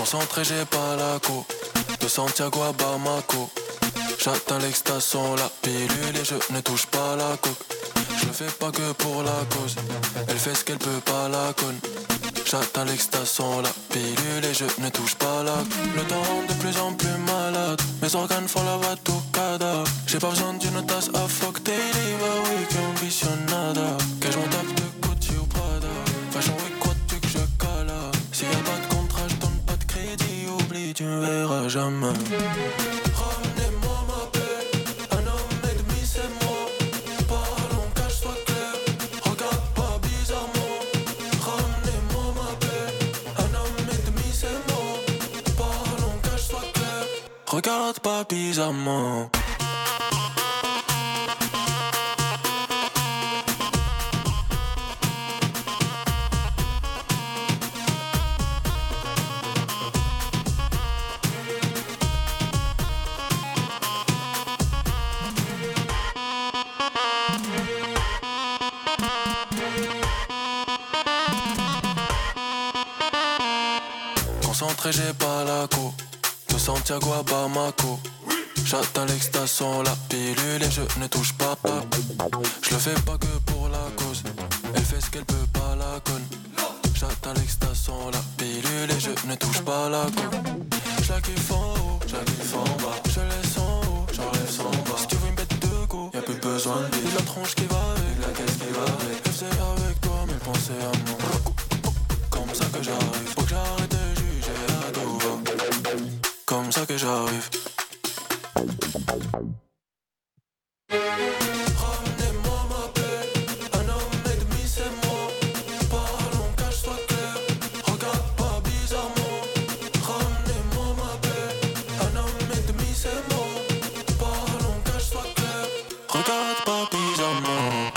Concentré, j'ai pas la co. De Santiago à Bamako. J'atteins l'extastion, la pilule et je ne touche pas la coque. Je le fais pas que pour la cause. Elle fait ce qu'elle peut pas la conne. J'atteins l'extastion, la pilule et je ne touche pas la. Le temps rend de plus en plus malade. Mes organes font la batucada. J'ai pas besoin d'une tasse à fuck daily. Bah oui, que ambitionnada. Que j'en tape de Gucci ou Prada. Fashion week, quoi tu que je cala. S'il y a pas de contrat, je donne pas de crédit. Oublie, tu me verras jamais. Ramenez-moi ma paix. Un homme et demi, c'est moi. Parlons, cache soit clair. Regarde pas bizarrement. Ramenez-moi ma paix. Un homme et demi, c'est moi. Parlons, cache soit clair. Regarde pas bizarrement. Concentré, j'ai pas la co. De Santiago à Bamako. J'atteins l'extastion, la pilule et je ne touche pas. Je le fais pas que pour la cause. Elle fait ce qu'elle peut pas la conne. J'atteins l'extastion, la pilule et je ne touche pas la conne. J'la kiffe en haut, j'la kiffe en bas. Je laisse en haut, j'enlève son bas. Si tu veux une bête de go, y'a plus besoin de bille. La tronche qui va avec, la caisse qui va avec. Je faisais avec toi, mais pensez à moi. Comme ça que j'arrive, faut que j'arrête de juger à tout va. Comme ça que j'arrive. Ramenez-moi ma paix. Un homme et demi, c'est moi. Parlons, cache soit clair. Regarde pas bizarrement. Ramenez-moi ma paix. Un homme et demi, c'est moi. Parlons, cache soit clair. Regarde pas bizarrement.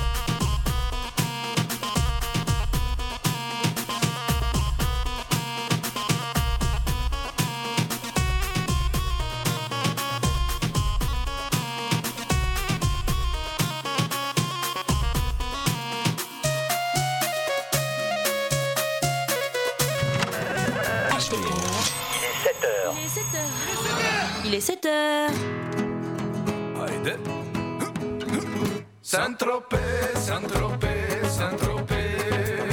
Il est 7h. Haydi. Saint-Tropez, Saint-Tropez, Saint-Tropez,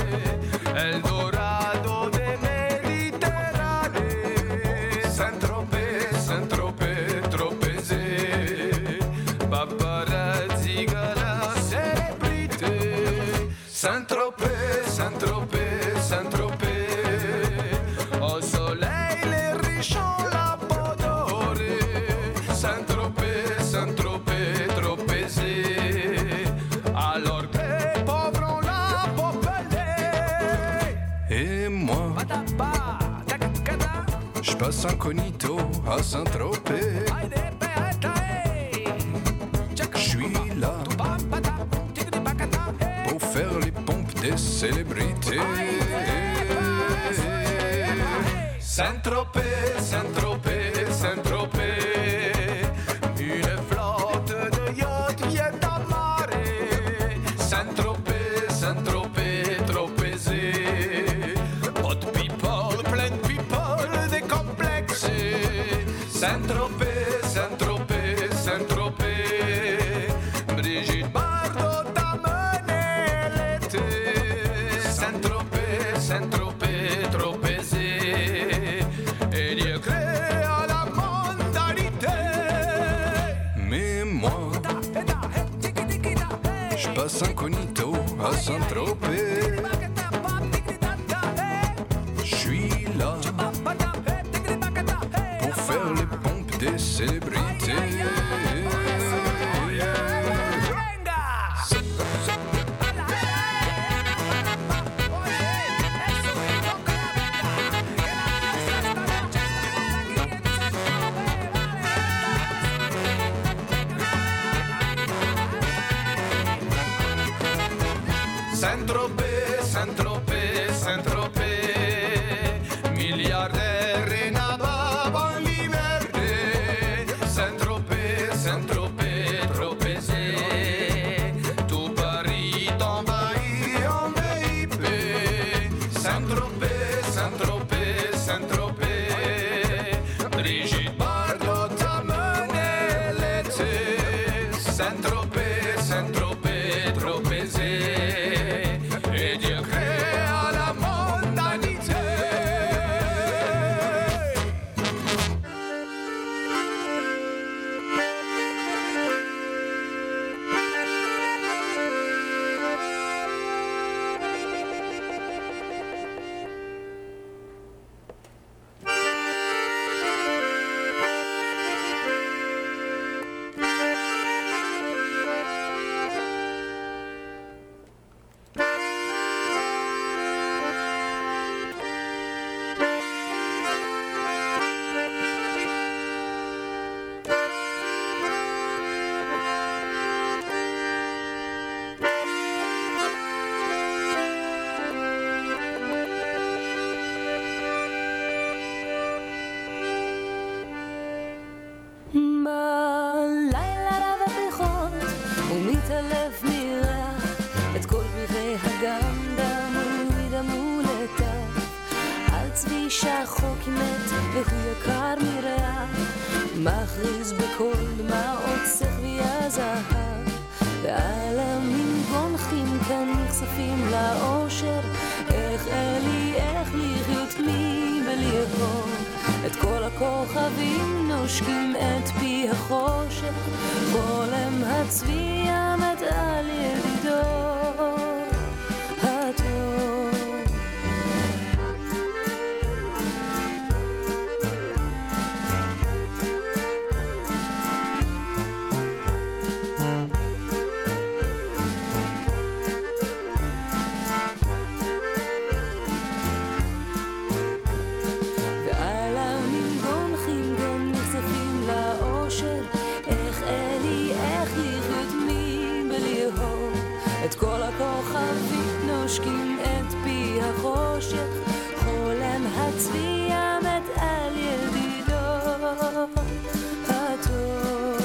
Eldorado de Méditerranée. Saint-Tropez, Saint-Tropez, Tropezé, paparazzi, gala, célébrité. Saint-Tropez, Saint-Tropez, Saint-Tropez, au soleil les riches ont la peau dorée. Saint-Tropez, Saint-Tropez, Tropezé, alors que les pauvres ont la peau pelée. Et moi, je passe incognito à Saint-Tropez. Je suis là pour faire les pompes des célébrités. Saint-Tropez, Saint-Tropez, Saint-Tropez, une flotte de yachts vient d'amarrer. Saint-Tropez, Saint-Tropez, Tropezé, pas de people, plein de people décomplexés. Saint-Tropez, Saint-Tropez, Saint-Tropez, Brigitte Bardot t'a mené l'été. Saint-Tropez, Saint-Tropez, Tropezé, et Dieu crée à la mondialité. Mais moi, je passe incognito à Saint-Tropez. Je suis là pour faire les pompes des célébrités. Saint-Tropez, Saint-Tropez, Saint-Tropez, milliardaire et nabab en liberté. Saint-Tropez, Saint-Tropez, Tropezé, tout Paris envahi en VIP. Saint-Tropez, Saint-Tropez, Saint-Tropez, מכריז בכל דמעות שכבי הזהב, והעלמים גונחים כאן נחשפים לאושר. איך אלי, איך לחיות מבליהו, את כל הכוכבים נושקים את פי החושך, חולם הצבי המת על ידידו הטוב. את כל הכוכבים נושקים את פי החושך, חולם הצבי המת על ידידו הטוב.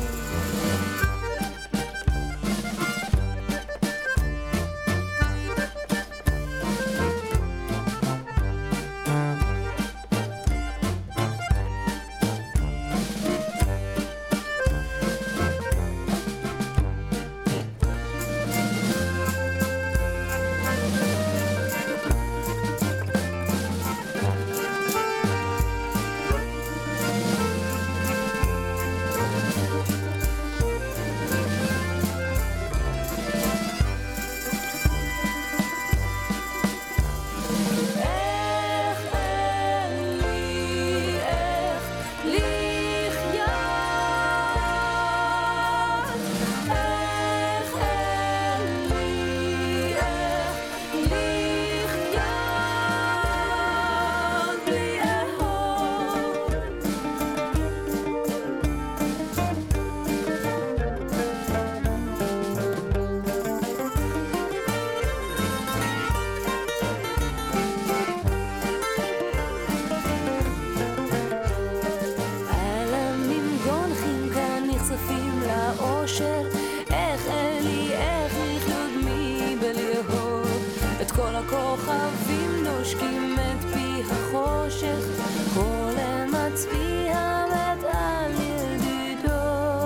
הכוכבים נושקים את פי החושך, חולם הצבי המת על ידידו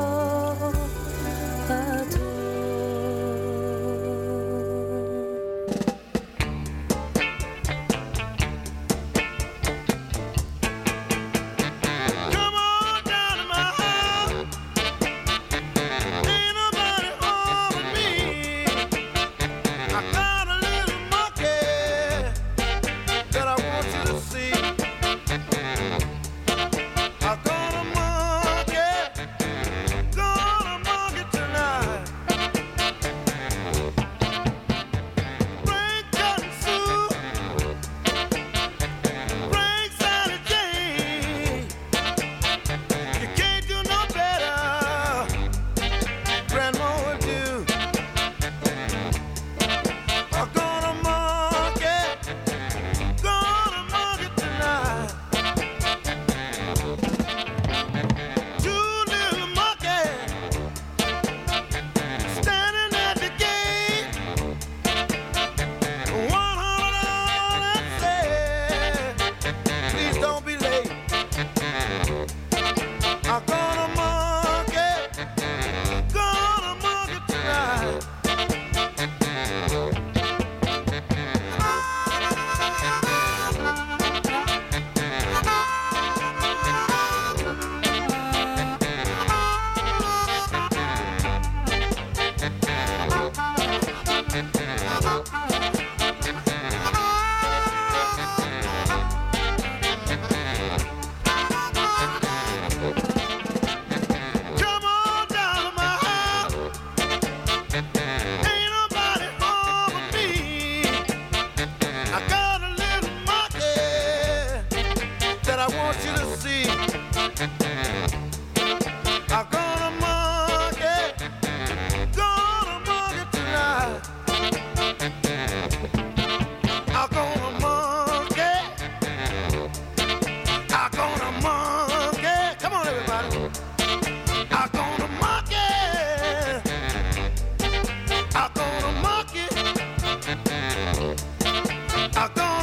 הטוב.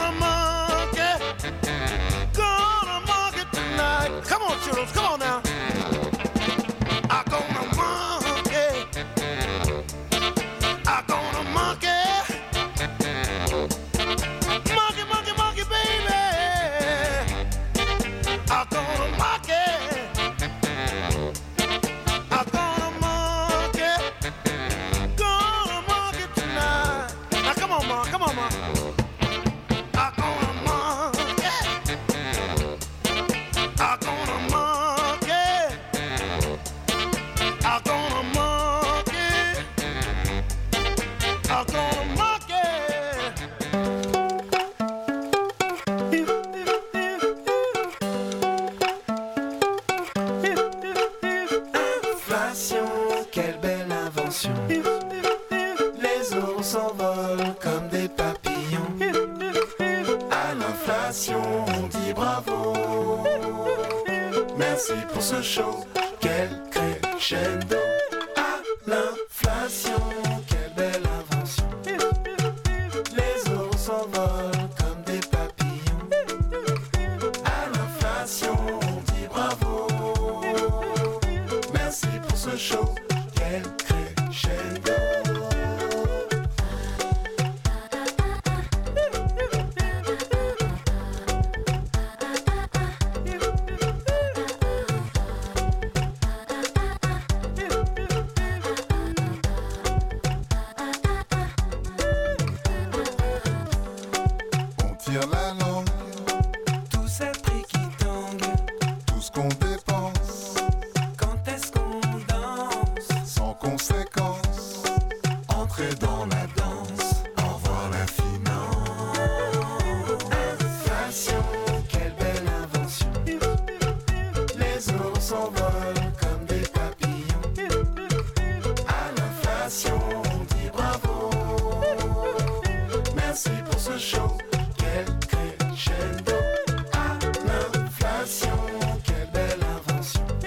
Come on, children, come on now. quelle belle invention. Les euros s'envolent comme des papillons. À l'inflation, on dit bravo. Merci pour ce show, quel crescendo. À l'inflation, quelle belle invention. Les euros s'envolent comme des papillons. À l'inflation, on dit bravo. Merci pour ce show, quel crescendo. On tire la langue, Tout ces prix qui tanguent, tout ce qu'on dépense, quand est-ce qu'on danse? sans conséquence. Entrez dans la danse, au revoir la finance. Inflation, quelle belle invention. Les euros s'envolent comme des papillons. À l'inflation, on dit bravo. Merci pour ce show, quel crescendo. À l'inflation, quelle belle invention.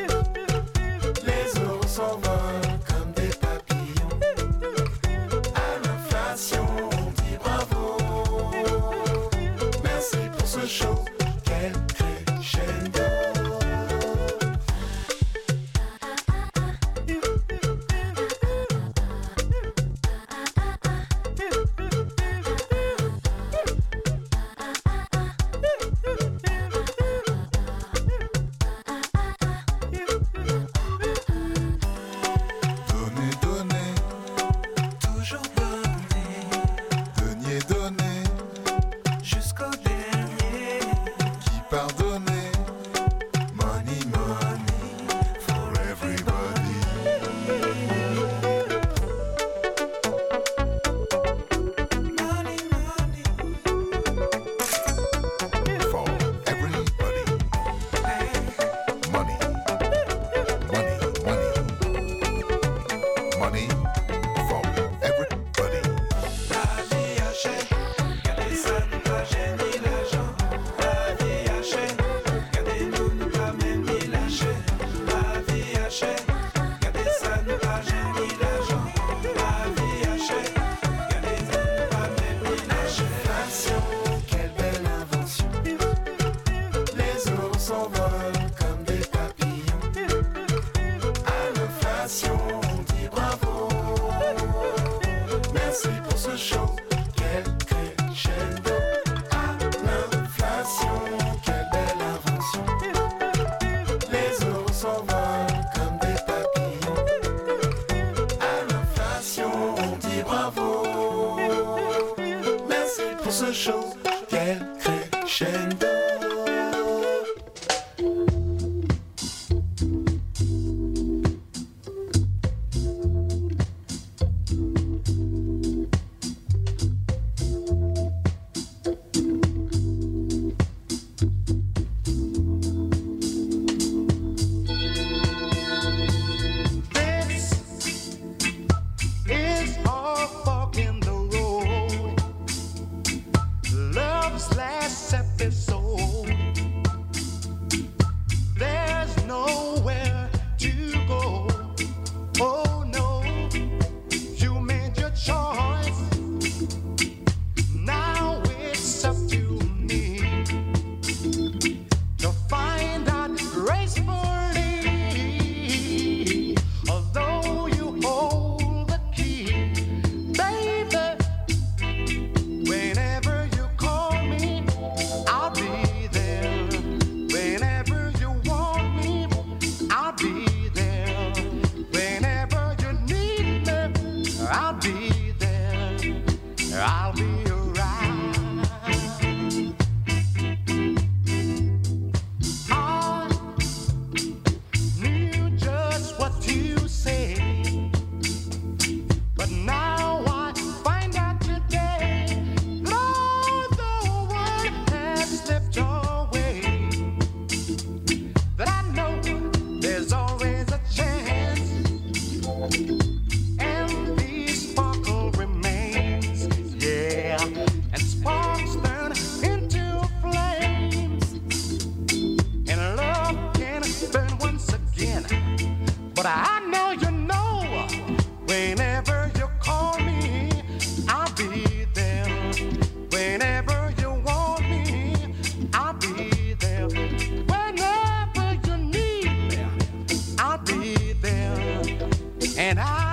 But I know you know, whenever you call me, I'll be there. Whenever you want me, I'll be there. Whenever you need me, I'll be there. And I